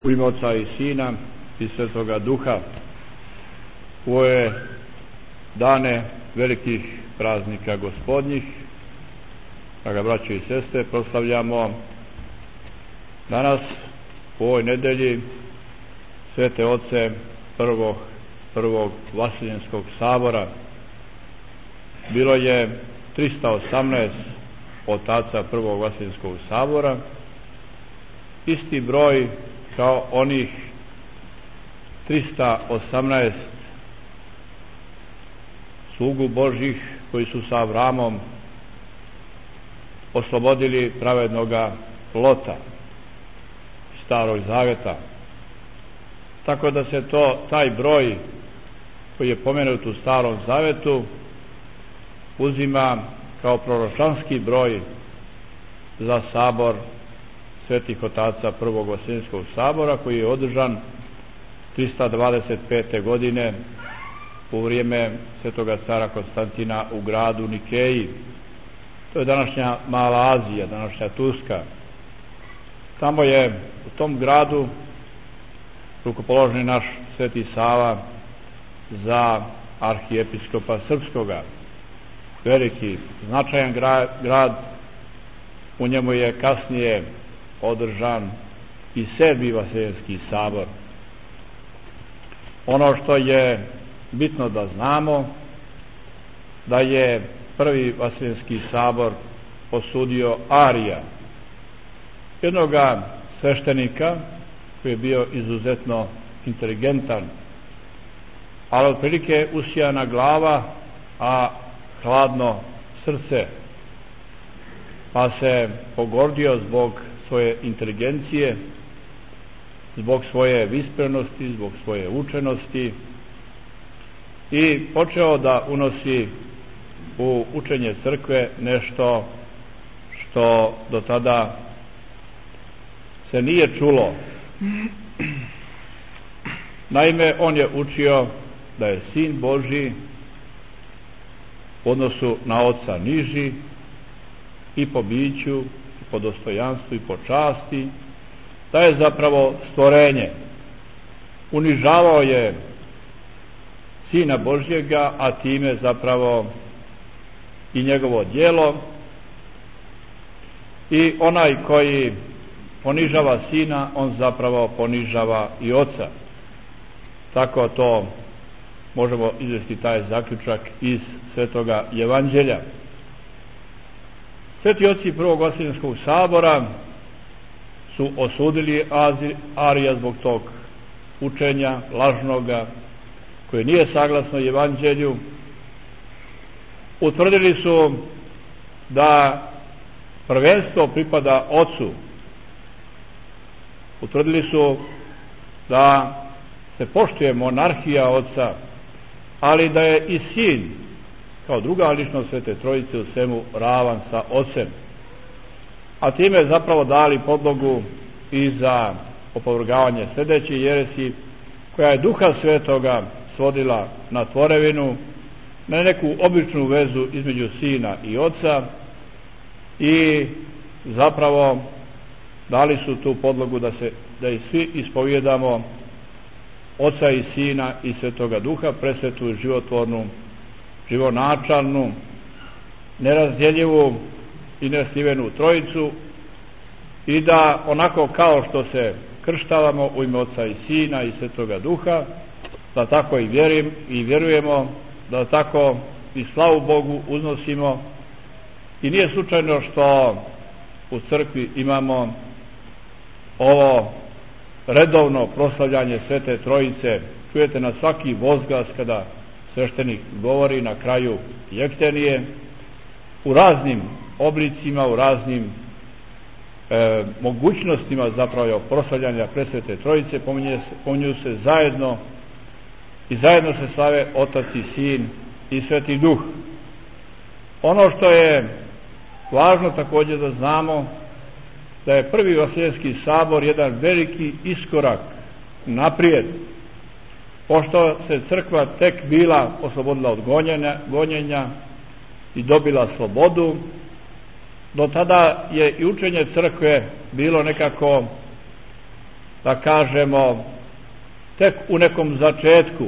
U ime Oca i Sina i Svetoga Duha, u ove dane velikih praznika Gospodnjih, draga braćo i sestre, proslavljamo danas u ovoj nedelji svete oce prvog Vaseljenskog sabora. Bilo je 318 otaca prvog Vaseljenskog sabora, isti broj kao onih 318 slugu Božjih koji su sa Avramom oslobodili pravednoga Lota Starog Zaveta. Tako da se taj broj koji je pomenut u Starom Zavetu uzima kao proročanski broj za sabor svetih otaca prvog Vaseljenskog sabora, koji je održan 325. godine u vrijeme svetoga cara Konstantina u gradu Nikeji. To je današnja Mala Azija, današnja Turska. Tamo je u tom gradu rukopoložen naš Sveti Sava za arhijepiskopa srpskoga. Veliki, značajan grad. U njemu je kasnije održan i 7. Vaseljenski sabor. Ono što je bitno da znamo, da je prvi Vaseljenski sabor osudio Arija, jednoga sveštenika koji je bio izuzetno inteligentan, ali otprilike usijana glava, a hladno srce, pa se pogordio zbog svoje inteligencije, zbog svoje visprenosti, zbog svoje učenosti i počeo da unosi u učenje crkve nešto što do tada se nije čulo. Naime, on je učio da je Sin Božji u odnosu na Oca niži i po biću, i po dostojanstvu, i po časti, da je zapravo stvorenje. Unižavao je Sina Božjega, a time zapravo i njegovo djelo, i onaj koji ponižava Sina, on zapravo ponižava i Oca. Tako to možemo izvesti taj zaključak iz Svetoga Evanđelja. Sveti oci prvog Vaseljenskog sabora su osudili Arija zbog tog učenja lažnoga, koje nije saglasno Evanđelju. Utvrdili su da prvenstvo pripada Ocu. Utvrdili su da se poštuje monarhija Oca, ali da je i Sin kao druga ličnost Svete Trojice u svemu ravan sa Ocem. A time zapravo dali podlogu i za opovrgavanje sljedeće jeresi, koja je Duha Svetoga svodila na tvorevinu, na neku običnu vezu između Sina i Oca, i zapravo dali su tu podlogu da i svi ispovjedamo Oca i Sina i Svetoga Duha, presvetu i životvornu, živonačalnu, nerazdjeljivu i neslivenu Trojicu, i da onako kao što se krštavamo u ime Oca i Sina i Svetoga Duha, da tako i vjerujemo, da tako i slavu Bogu uznosimo. I nije slučajno što u crkvi imamo ovo redovno proslavljanje Svete Trojice. Čujete na svaki vozglas kada sveštenik govori na kraju jektenije, u raznim oblicima, u raznim mogućnostima zapravo proslavljanja Presvete Trojice pominju se zajedno, i zajedno se slave Otac i Sin i Sveti Duh. Ono što je važno također da znamo, da je prvi Vaseljenski sabor jedan veliki iskorak naprijed, pošto se crkva tek bila oslobodila od gonjenja i dobila slobodu. Do tada je i učenje crkve bilo nekako da kažemo, tek u nekom začetku.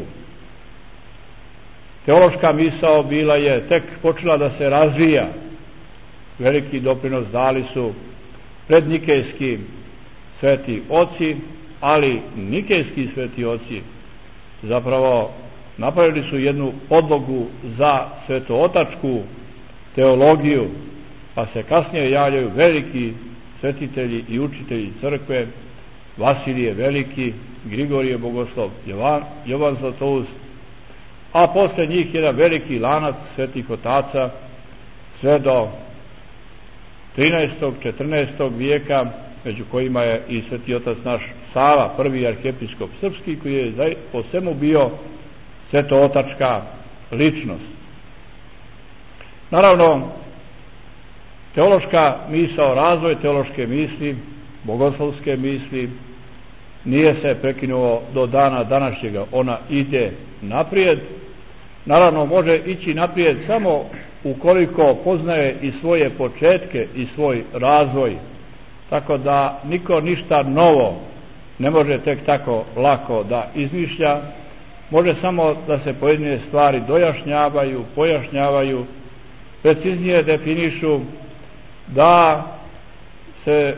Teološka misao bila je tek počela da se razvija. Veliki doprinos dali su prednikejski sveti oci, ali nikejski sveti oci zapravo napravili su jednu podlogu za svetootačku teologiju, pa se kasnije javljaju veliki svetitelji i učitelji crkve, Vasilije Veliki, Grigorije Bogoslov, Jovan Zlatoust, a posle njih jedan veliki lanac svetih otaca sve do 13. 14. vijeka, među kojima je i sveti otac naš Sava, prvi arhijepiskop srpski, koji je po svemu bio svetootačka ličnost. Naravno, teološka misao, razvoj teološke misli, bogoslovske misli, nije se prekinuo do dana današnjega. Ona ide naprijed. Naravno, može ići naprijed samo ukoliko poznaje i svoje početke i svoj razvoj. Tako da niko ništa novo ne može tek tako lako da izmišlja. Može samo da se pojedine stvari dojašnjavaju, pojašnjavaju, preciznije definišu, da se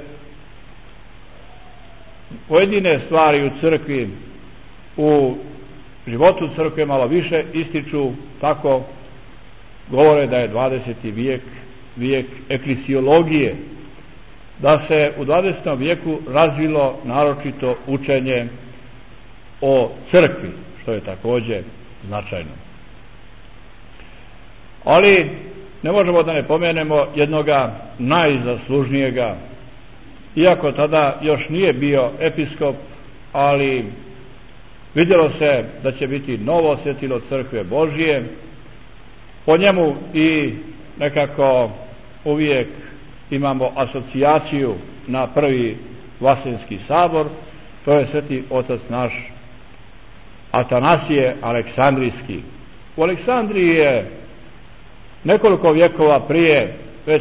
pojedine stvari u crkvi, u životu crkve malo više ističu, tako govore da je 20. vijek eklesiologije, da se u 20. vijeku razvilo naročito učenje o crkvi, što je također značajno. Ali ne možemo da ne pomenemo jednoga najzaslužnijega, iako tada još nije bio episkop, ali vidjelo se da će biti novo svjetilo crkve Božije. Po njemu i nekako uvijek imamo asocijaciju na prvi Vaseljenski sabor, to je sveti otac naš Atanasije Aleksandrijski. U Aleksandriji je nekoliko vjekova prije već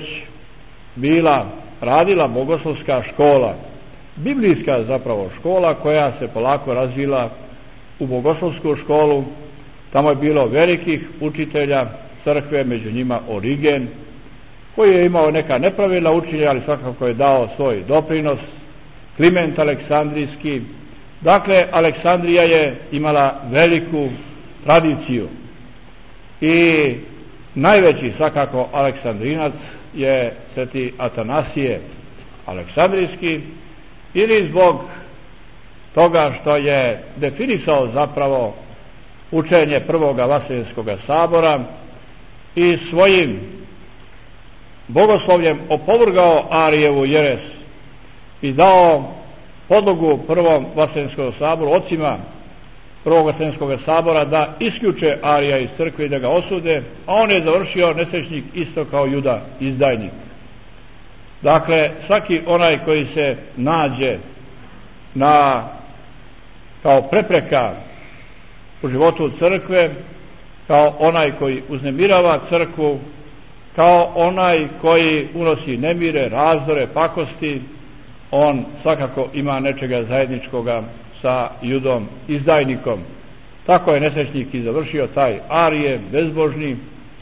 radila bogoslovska škola, biblijska zapravo škola, koja se polako razvila u bogoslovsku školu. Tamo je bilo velikih učitelja crkve, među njima Origen, koji je imao neka nepravilna učenja, ali svakako je dao svoj doprinos, Kliment Aleksandrijski. Dakle, Aleksandrija je imala veliku tradiciju i najveći svakako Aleksandrinac je sveti Atanasije Aleksandrijski, ili zbog toga što je definisao zapravo učenje prvoga Vaseljenskog sabora i svojim bogoslovljem opovrgao Arijevu jeres i dao podlogu prvom Vaseljenskom saboru, ocima prvog Vaseljenskog sabora, da isključe Arija iz crkve i da ga osude, a on je završio nesrećnik isto kao Juda, izdajnik. Dakle, svaki onaj koji se nađe kao prepreka u životu crkve, kao onaj koji uznemirava crkvu, kao onaj koji unosi nemire, razdore, pakosti, on svakako ima nečega zajedničkoga sa Judom, izdajnikom. Tako je nesrećnik i završio, taj Arije, bezbožni.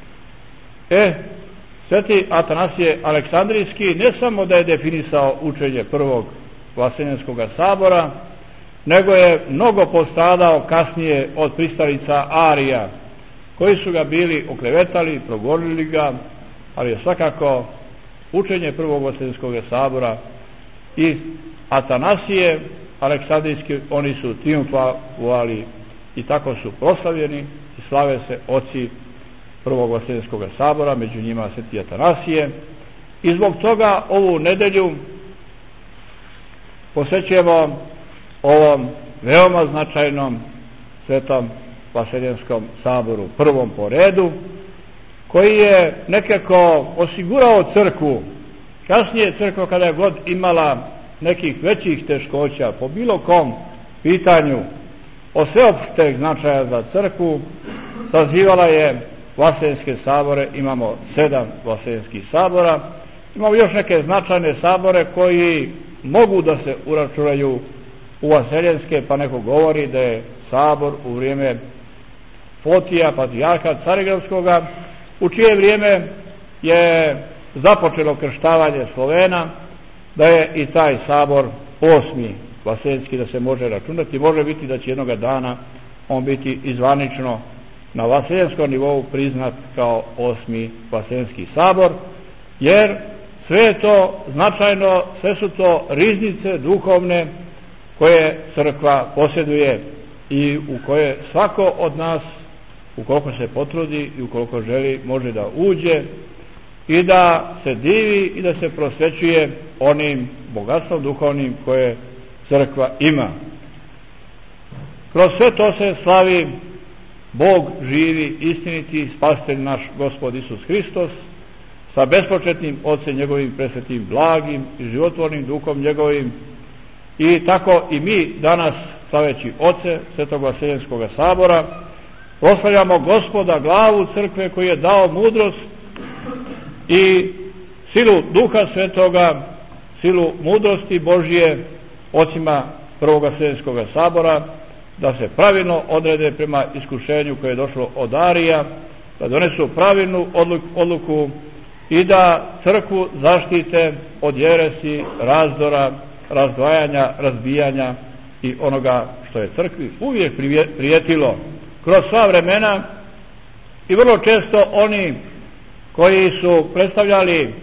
Sveti Atanasije Aleksandrijski ne samo da je definisao učenje prvog Vaseljenskog sabora, nego je mnogo postradao kasnije od pristalica Arija, koji su ga bili oklevetali, progonili ga, ali je svakako učenje prvog Vaseljenskog sabora i Atanasije Aleksandrijski, oni su triumfovali i tako su proslavljeni i slave se oci prvog Vaseljenskog sabora, među njima sveti Atanasije. I zbog toga ovu nedelju posvećujemo ovom veoma značajnom svetom Vaseljenskom saboru, prvom po redu, koji je nekako osigurao crkvu. Kasnije crkva, kada je god imala nekih većih teškoća po bilo kom pitanju o sveopšteg značaja za crkvu, sazivala je Vaseljenske sabore. Imamo 7 Vaseljenskih sabora, imamo još neke značajne sabore koji mogu da se uračunaju u Vaseljenske, pa neko govori da je sabor u vrijeme Fotija, patrijarha Carigradskoga, u čije vrijeme je započelo krštavanje Slovena, da je i taj sabor 8. Vaseljenski, da se može računati. Može biti da će jednoga dana on biti izvanično na vaseljenskom nivou priznat kao 8. Vaseljenski sabor, jer sve je to značajno, sve su to riznice duhovne koje crkva posjeduje i u koje svako od nas, ukoliko se potrudi i ukoliko želi, može da uđe i da se divi i da se prosvećuje onim bogatstvom duhovnim koje crkva ima. Kroz sve to se slavi Bog živi, istiniti, spasitelj naš Gospod Isus Hristos, sa bespočetnim Ocem njegovim, presvetim, blagim i životvornim Duhom njegovim, i tako i mi danas, slaveći Oce Svetog Vaseljenskog sabora, proslavljamo Gospoda, glavu crkve, koji je dao mudrost i silu Duha Svetoga, silu mudrosti Božije ocima Prvog Vaseljenskog sabora, da se pravilno odrede prema iskušenju koje je došlo od Arija, da donesu pravilnu odluku i da crkvu zaštite od jeresi, razdora, razdvajanja, razbijanja i onoga što je crkvi uvijek prijetilo kroz sva vremena. I vrlo često oni koji su predstavljali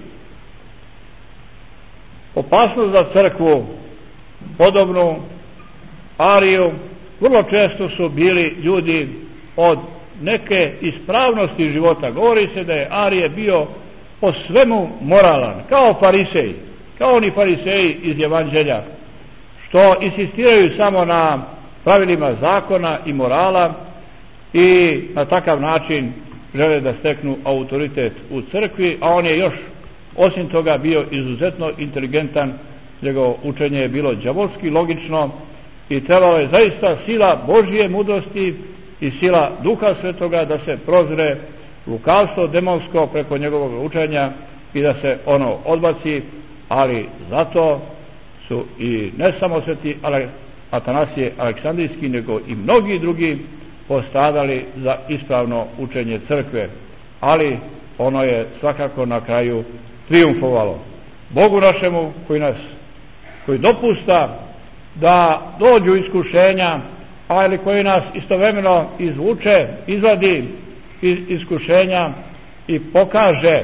opasnost za crkvu, podobnu Ariju, vrlo često su bili ljudi od neke ispravnosti života. Govori se da je Arije bio po svemu moralan, kao fariseji, kao oni fariseji iz Evanđelja, što insistiraju samo na pravilima zakona i morala i na takav način žele da steknu autoritet u crkvi, a on je još osim toga bio izuzetno inteligentan, njegovo učenje je bilo đavolski logično i trebalo je zaista sila Božje mudrosti i sila Duha Svetoga da se prozre lukavstvo demonsko preko njegovog učenja i da se ono odbaci, ali zato su i ne samo sveti Atanasije Aleksandrijski, nego i mnogi drugi postradali za ispravno učenje crkve, ali ono je svakako na kraju trijumfovalo. Bogu našemu koji dopusta da dođu iskušenja, ali koji nas istovremeno izvuče, izvadi iz iskušenja i pokaže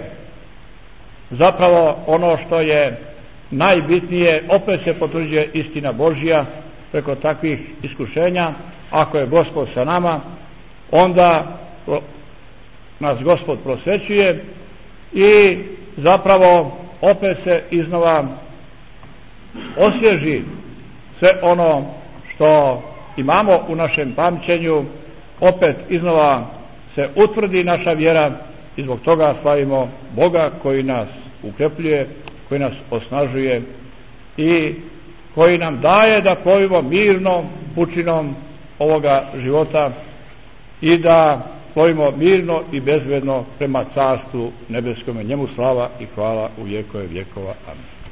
zapravo ono što je najbitnije, opet se potvrđuje istina Božja preko takvih iskušenja. Ako je Gospod sa nama, onda nas Gospod prosvećuje i zapravo opet se iznova osvježi sve ono što imamo u našem pamćenju, opet iznova se utvrdi naša vjera i zbog toga slavimo Boga koji nas ukrepljuje, koji nas osnažuje i koji nam daje da plovimo mirno pučinom ovoga života i da plovimo mirno i bezbedno prema Carstvu nebeskome. Njemu slava i hvala u vjekove vjekova. Amen.